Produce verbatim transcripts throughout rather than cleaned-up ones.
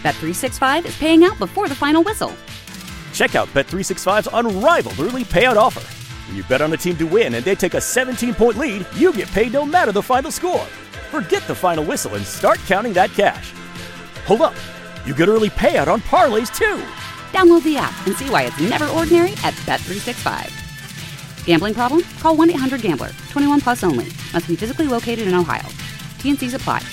Bet three sixty-five is paying out before the final whistle. Check out Bet three sixty-five's unrivaled early payout offer. When you bet on a team to win and they take a seventeen-point lead, you get paid no matter the final score. Forget the final whistle and start counting that cash. Hold up. You get early payout on parlays, too. Download the app and see why it's never ordinary at Bet three sixty-five. Gambling problem? Call one eight hundred gambler. twenty-one plus only. Must be physically located in Ohio. T N Cs apply.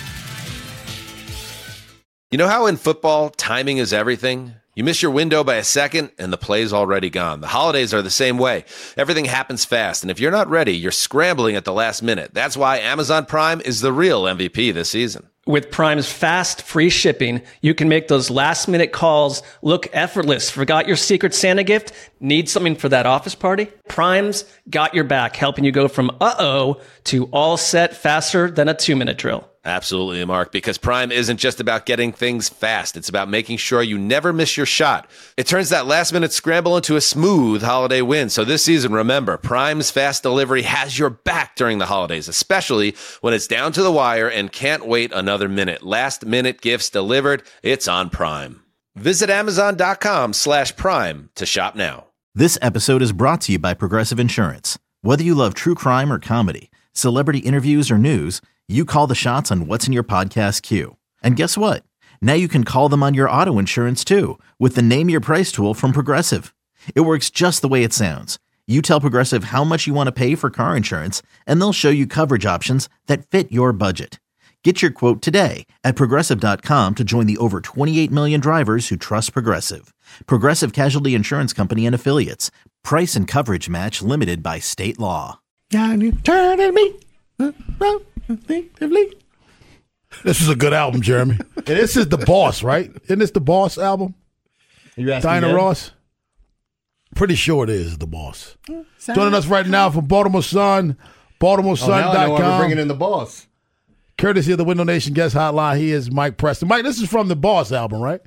You know how in football, timing is everything? You miss your window by a second, and the play's already gone. The holidays are the same way. Everything happens fast, and if you're not ready, you're scrambling at the last minute. That's why Amazon Prime is the real M V P this season. With Prime's fast, free shipping, you can make those last-minute calls look effortless. Forgot your Secret Santa gift? Need something for that office party? Prime's got your back, helping you go from uh-oh to all set faster than a two-minute drill. Absolutely, Mark, because Prime isn't just about getting things fast. It's about making sure you never miss your shot. It turns that last-minute scramble into a smooth holiday win. So this season, remember, Prime's fast delivery has your back during the holidays, especially when it's down to the wire and can't wait another minute. Last-minute gifts delivered, it's on Prime. Visit Amazon.com slash Prime to shop now. This episode is brought to you by Progressive Insurance. Whether you love true crime or comedy, celebrity interviews or news, you call the shots on what's in your podcast queue. And guess what? Now you can call them on your auto insurance too with the Name Your Price tool from Progressive. It works just the way it sounds. You tell Progressive how much you want to pay for car insurance, and they'll show you coverage options that fit your budget. Get your quote today at Progressive dot com to join the over twenty-eight million drivers who trust Progressive. Progressive Casualty Insurance Company and Affiliates. Price and coverage match limited by state law. Turning me instinctively. This is a good album, Jeremy. And this is The Boss, right? Isn't this The Boss album? Diana Ross? Pretty sure it is The Boss. Hmm, Joining us right now from Baltimore Sun, Baltimore Sun dot com. Oh, now I know why we're bringing in The Boss. Courtesy of the Window Nation Guest Hotline, he is Mike Preston. Mike, this is from The Boss album, right?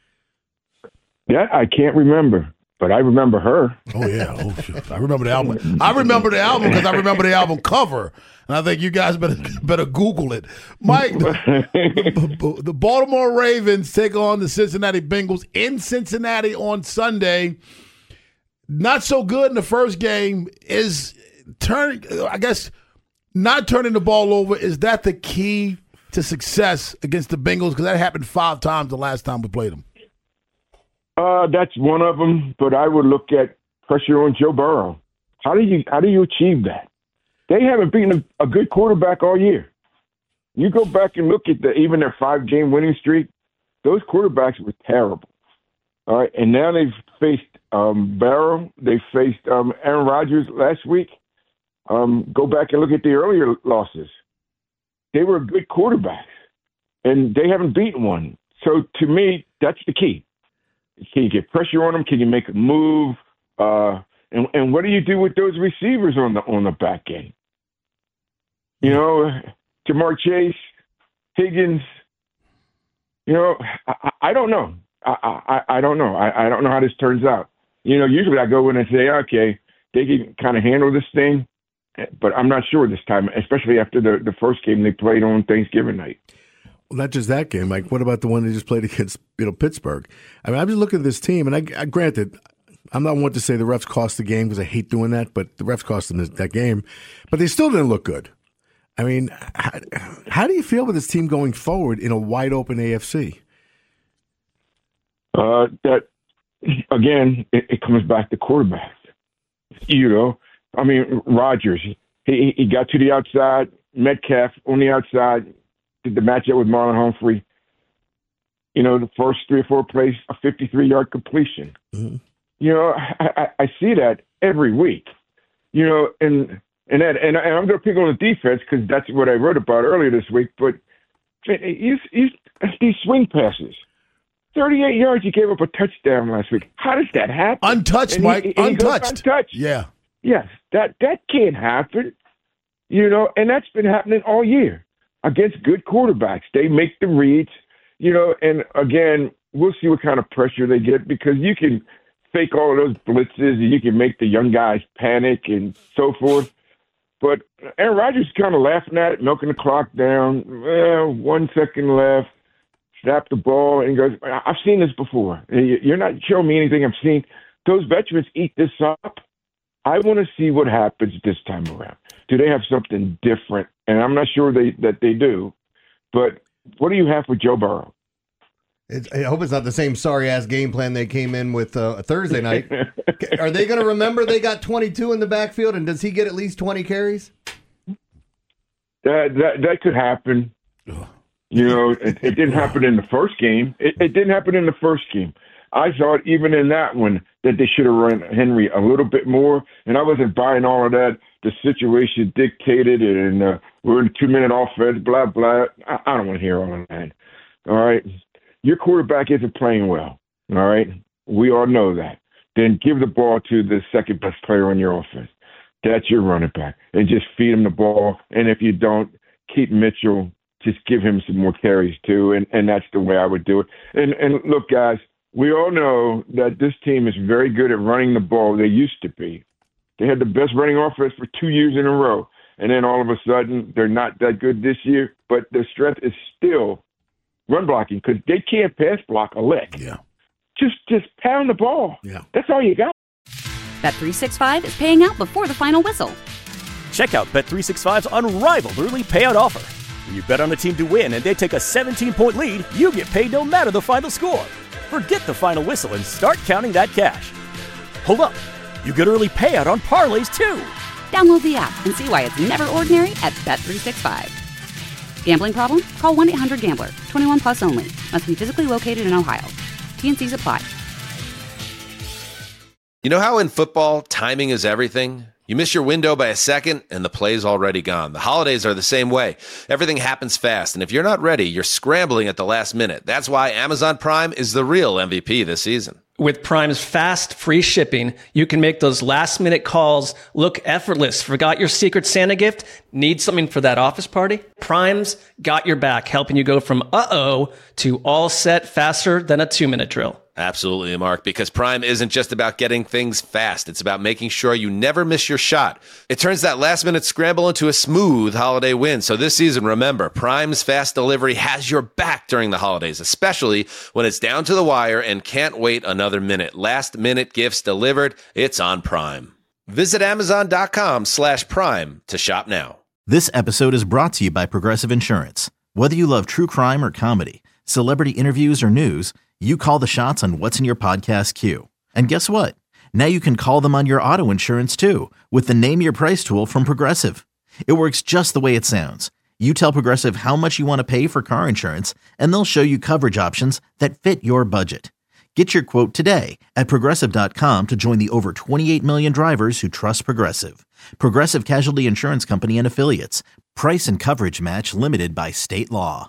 Yeah, I can't remember, but I remember her. Oh, yeah. Oh, shit. I remember the album. I remember the album because I remember the album cover. And I think you guys better better Google it. Mike, the, the Baltimore Ravens take on the Cincinnati Bengals in Cincinnati on Sunday. Not so good in the first game. Is turning, I guess, not turning the ball over, is that the key to success against the Bengals? Because that happened five times the last time we played them. Uh, that's one of them, but I would look at pressure on Joe Burrow. How do you how do you achieve that? They haven't beaten a, a good quarterback all year. You go back and look at the even their five-game winning streak, those quarterbacks were terrible. All right, and now they've faced um, Burrow. They faced um, Aaron Rodgers last week. Um, go back and look at the earlier losses. They were good quarterbacks, and they haven't beaten one. So to me, that's the key. Can you get pressure on them? Can you make a move? Uh, and, and what do you do with those receivers on the on the back end? You know, Jamar Chase, Higgins. You know, I, I don't know. I, I, I don't know. I, I don't know how this turns out. You know, usually I go in and say, okay, they can kind of handle this thing, but I'm not sure this time, especially after the, the first game they played on Thanksgiving night. Well, not just that game, Mike. What about the one they just played against, you know, Pittsburgh? I mean, I'm just looking at this team, and I, I granted, I'm not one to say the refs cost the game because I hate doing that, but the refs cost them that game. But they still didn't look good. I mean, how, how do you feel with this team going forward in a wide open A F C? Uh, that again, it, it comes back to quarterbacks. You know, I mean, Rodgers, he he got to the outside, Metcalf on the outside. The matchup with Marlon Humphrey, you know, the first three or four plays, a fifty-three-yard completion. Mm-hmm. You know, I, I, I see that every week. You know, and and that, and, and I'm going to pick on the defense because that's what I wrote about earlier this week. But you, you, these swing passes, thirty-eight yards, you gave up a touchdown last week. How does that happen? Untouched, and Mike. He, he untouched. untouched. Yeah. Yes, that that can't happen. You know, and that's been happening all year. Against good quarterbacks, they make the reads, you know, and again, we'll see what kind of pressure they get because you can fake all of those blitzes and you can make the young guys panic and so forth. But Aaron Rodgers is kind of laughing at it, milking the clock down. Well, one second left, snap the ball and goes, I've seen this before. You're not showing me anything I've seen. Those veterans eat this up. I want to see what happens this time around. Do they have something different? And I'm not sure they, that they do. But what do you have for Joe Burrow? It's, I hope it's not the same sorry-ass game plan they came in with uh, Thursday night. Are they going to remember they got twenty-two in the backfield, and does he get at least twenty carries? That that, that could happen. You know, it, it didn't happen in the first game. It, it didn't happen in the first game. I thought even in that one that they should have run Henry a little bit more, and I wasn't buying all of that. The situation dictated it, and uh, we're in two-minute offense, blah, blah. I, I don't want to hear all of that. All right? Your quarterback isn't playing well, all right? We all know that. Then give the ball to the second-best player on your offense. That's your running back. And just feed him the ball. And if you don't, keep Mitchell. Just give him some more carries, too. And, and that's the way I would do it. And, and look, guys, we all know that this team is very good at running the ball. They used to be. They had the best running offense for two years in a row. And then all of a sudden, they're not that good this year. But their strength is still run blocking because they can't pass block a lick. Yeah. Just just pound the ball. Yeah. That's all you got. Bet three sixty-five is paying out before the final whistle. Check out Bet three sixty-five's unrivaled early payout offer. When you bet on a team to win and they take a seventeen-point lead, you get paid no matter the final score. Forget the final whistle and start counting that cash. Hold up. You get early payout on parlays, too. Download the app and see why it's never ordinary at Bet three sixty-five. Gambling problem? Call one eight hundred gambler. twenty-one plus only. Must be physically located in Ohio. T N Cs apply. You know how in football, timing is everything? You miss your window by a second, and the play's already gone. The holidays are the same way. Everything happens fast, and if you're not ready, you're scrambling at the last minute. That's why Amazon Prime is the real M V P this season. With Prime's fast, free shipping, you can make those last-minute calls look effortless. Forgot your Secret Santa gift? Need something for that office party? Prime's got your back, helping you go from uh-oh to all set faster than a two-minute drill. Absolutely, Mark, because Prime isn't just about getting things fast. It's about making sure you never miss your shot. It turns that last-minute scramble into a smooth holiday win. So this season, remember, Prime's fast delivery has your back during the holidays, especially when it's down to the wire and can't wait another minute. Last-minute gifts delivered. It's on Prime. Visit Amazon.com slash Prime to shop now. This episode is brought to you by Progressive Insurance. Whether you love true crime or comedy, celebrity interviews or news, you call the shots on what's in your podcast queue. And guess what? Now you can call them on your auto insurance too with the Name Your Price tool from Progressive. It works just the way it sounds. You tell Progressive how much you want to pay for car insurance, and they'll show you coverage options that fit your budget. Get your quote today at Progressive dot com to join the over twenty-eight million drivers who trust Progressive. Progressive Casualty Insurance Company and Affiliates. Price and coverage match limited by state law.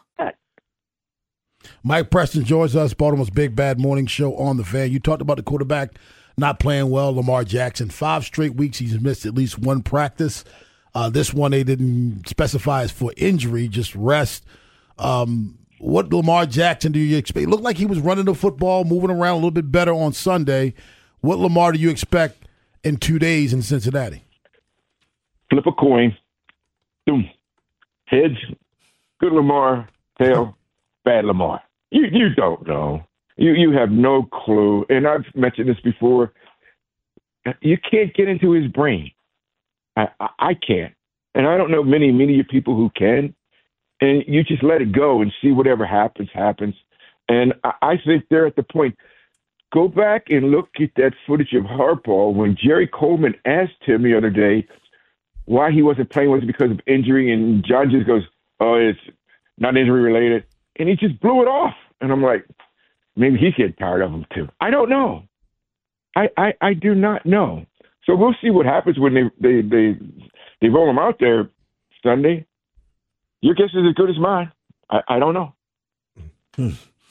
Mike Preston joins us, Baltimore's Big Bad Morning Show on the Fan. You talked about the quarterback not playing well, Lamar Jackson. Five straight weeks he's missed at least one practice. Uh, this one they didn't specify as for injury, just rest. Um, what Lamar Jackson do you expect? It looked like he was running the football, moving around a little bit better on Sunday. What Lamar do you expect in two days in Cincinnati? Flip a coin. Boom. Heads, good Lamar. Tail, bad Lamar. You you don't know. You you have no clue. And I've mentioned this before. You can't get into his brain. I, I, I can't. And I don't know many, many people who can. And you just let it go and see whatever happens, happens. And I, I think they're at the point. Go back and look at that footage of Harbaugh when Jerry Coleman asked him the other day why he wasn't playing. Was it because of injury? And John just goes, oh, it's not injury related. And he just blew it off. And I'm like, maybe he's getting tired of him too. I don't know. I, I, I do not know. So we'll see what happens when they, they, they, they roll him out there Sunday. Your guess is as good as mine. I, I don't know. Hmm.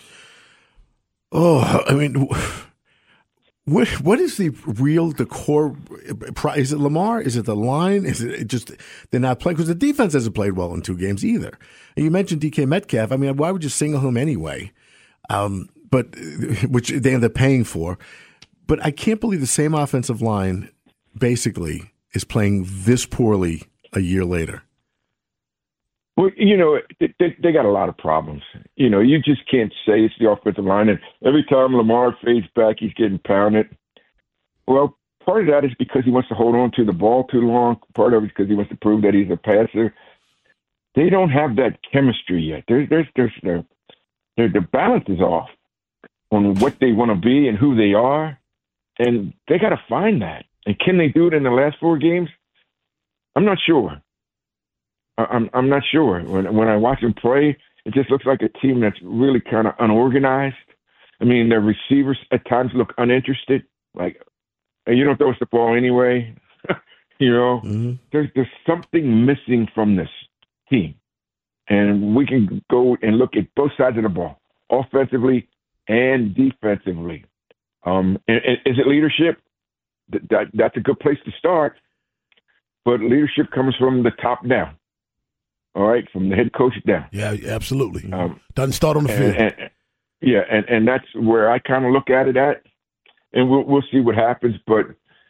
Oh, I mean, what what is the real, the core? Is it Lamar? Is it the line? Is it just they're not playing? Because the defense hasn't played well in two games either. And you mentioned D K Metcalf. I mean, why would you single him anyway? Um, but which they end up paying for. But I can't believe the same offensive line basically is playing this poorly a year later. Well, you know, they, they, they got a lot of problems. You know, you just can't say it's the offensive line. And every time Lamar fades back, he's getting pounded. Well, part of that is because he wants to hold on to the ball too long. Part of it is because he wants to prove that he's a passer. They don't have that chemistry yet. There's, there's, there's, their, their, the balance is off on what they want to be and who they are. And they got to find that. And can they do it in the last four games? I'm not sure. I'm I'm not sure. When when I watch them play, it just looks like a team that's really kind of unorganized. I mean, their receivers at times look uninterested. Like, hey, you don't throw us the ball anyway. you know, mm-hmm. there's there's something missing from this team, and we can go and look at both sides of the ball, offensively and defensively. Um, and, and is it leadership? That, that that's a good place to start, but leadership comes from the top down. All right, from the head coach down. Yeah, absolutely. Um, Doesn't start on the field. And, and, yeah, and, and that's where I kind of look at it at, and we'll we'll see what happens. But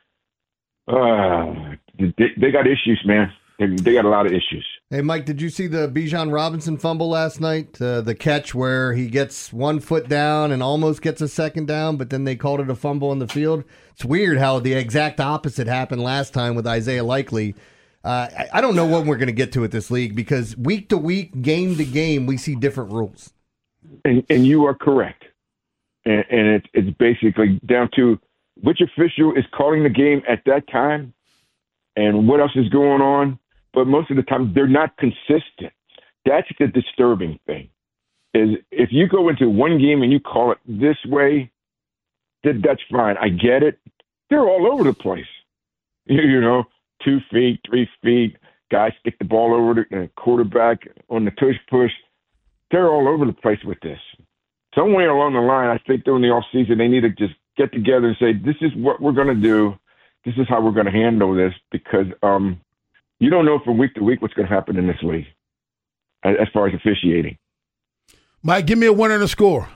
uh, they, they got issues, man. They, they got a lot of issues. Hey, Mike, did you see the Bijan Robinson fumble last night? Uh, the catch where he gets one foot down and almost gets a second down, but then they called it a fumble in the field. It's weird how the exact opposite happened last time with Isaiah Likely. Uh, I, I don't know what we're going to get to at this league because week to week, game to game, we see different rules. And, and you are correct. And, and it's, it's basically down to which official is calling the game at that time and what else is going on. But most of the time, they're not consistent. That's the disturbing thing. Is if you go into one game and you call it this way, that, that's fine. I get it. They're all over the place. You, you know, two feet, three feet, guys stick the ball over the quarterback on the tush push. They're all over the place with this. Somewhere along the line, I think during the offseason, they need to just get together and say, this is what we're going to do. This is how we're going to handle this because um, – you don't know from week to week what's going to happen in this league as far as officiating. Mike, give me a winner and a score.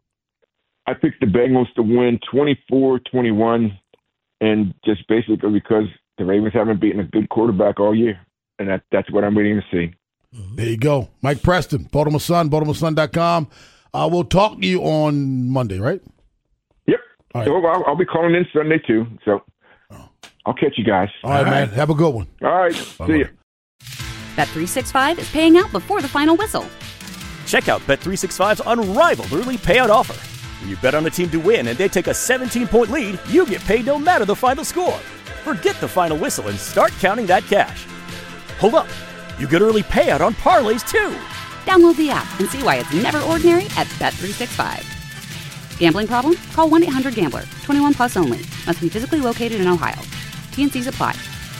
I picked the Bengals to win twenty-four twenty-one, and just basically because the Ravens haven't beaten a good quarterback all year, and that, that's what I'm waiting to see. There you go. Mike Preston, Baltimore Sun, Baltimore Sun dot com. Uh, we'll talk to you on Monday, right? Yep. All right. So I'll, I'll be calling in Sunday, too, so I'll catch you guys. All right, All right. man. Have a good one. All right. Bye-bye. See you. Bet three sixty-five is paying out before the final whistle. Check out Bet three sixty-five's unrivaled early payout offer. When you bet on a team to win and they take a seventeen-point lead, you get paid no matter the final score. Forget the final whistle and start counting that cash. Hold up. You get early payout on parlays, too. Download the app and see why it's never ordinary at Bet three sixty-five. Gambling problem? Call one eight hundred gambler. twenty-one plus only. Must be physically located in Ohio. T N Cs apply.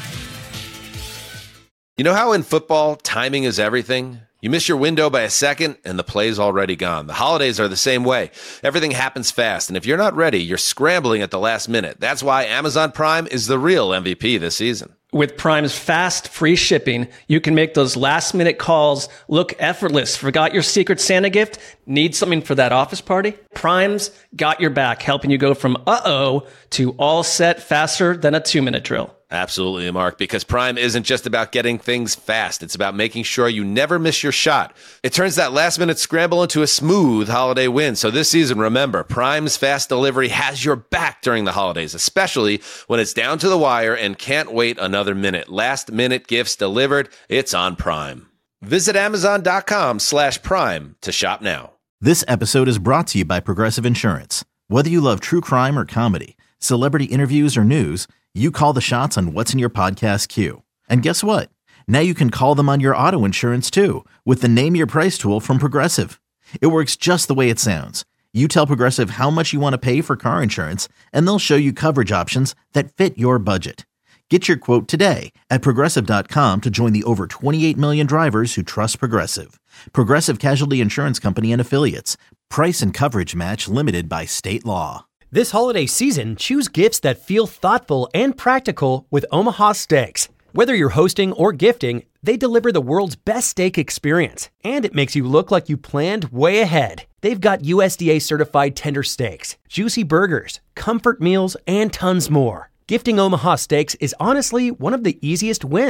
You know how in football, timing is everything? You miss your window by a second, and the play's already gone. The holidays are the same way. Everything happens fast, and if you're not ready, you're scrambling at the last minute. That's why Amazon Prime is the real M V P this season. With Prime's fast, free shipping, you can make those last-minute calls look effortless. Forgot your Secret Santa gift? Need something for that office party? Prime's got your back, helping you go from uh-oh to all set faster than a two-minute drill. Absolutely, Mark, because Prime isn't just about getting things fast. It's about making sure you never miss your shot. It turns that last-minute scramble into a smooth holiday win. So this season, remember, Prime's fast delivery has your back during the holidays, especially when it's down to the wire and can't wait another minute. Last-minute gifts delivered. It's on Prime. Visit Amazon.com slash Prime to shop now. This episode is brought to you by Progressive Insurance. Whether you love true crime or comedy, celebrity interviews or news, you call the shots on what's in your podcast queue. And guess what? Now you can call them on your auto insurance too with the Name Your Price tool from Progressive. It works just the way it sounds. You tell Progressive how much you want to pay for car insurance, and they'll show you coverage options that fit your budget. Get your quote today at Progressive dot com to join the over twenty-eight million drivers who trust Progressive. Progressive Casualty Insurance Company and Affiliates. Price and coverage match limited by state law. This holiday season, choose gifts that feel thoughtful and practical with Omaha Steaks. Whether you're hosting or gifting, they deliver the world's best steak experience, and it makes you look like you planned way ahead. They've got U S D A-certified tender steaks, juicy burgers, comfort meals, and tons more. Gifting Omaha Steaks is honestly one of the easiest wins.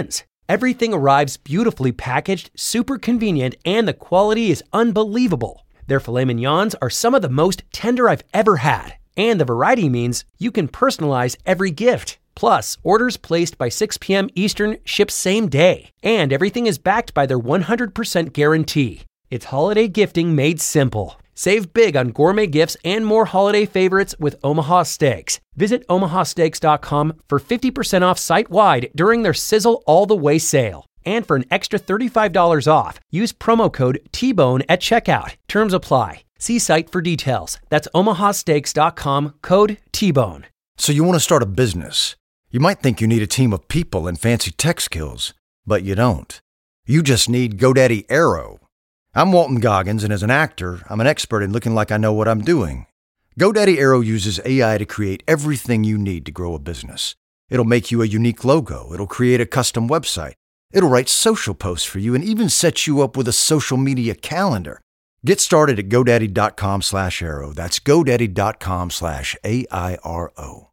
Everything arrives beautifully packaged, super convenient, and the quality is unbelievable. Their filet mignons are some of the most tender I've ever had. And the variety means you can personalize every gift. Plus, orders placed by six p.m. Eastern ship same day. And everything is backed by their one hundred percent guarantee. It's holiday gifting made simple. Save big on gourmet gifts and more holiday favorites with Omaha Steaks. Visit omaha steaks dot com for fifty percent off site-wide during their Sizzle All the Way sale. And for an extra thirty-five dollars off, use promo code T Bone at checkout. Terms apply. See site for details. That's omaha steaks dot com, code T Bone. So you want to start a business. You might think you need a team of people and fancy tech skills, but you don't. You just need GoDaddy Aero. I'm Walton Goggins, and as an actor, I'm an expert in looking like I know what I'm doing. GoDaddy Aero uses A I to create everything you need to grow a business. It'll make you a unique logo. It'll create a custom website. It'll write social posts for you and even set you up with a social media calendar. Get started at GoDaddy.com slash Aero. That's GoDaddy.com slash A I R O.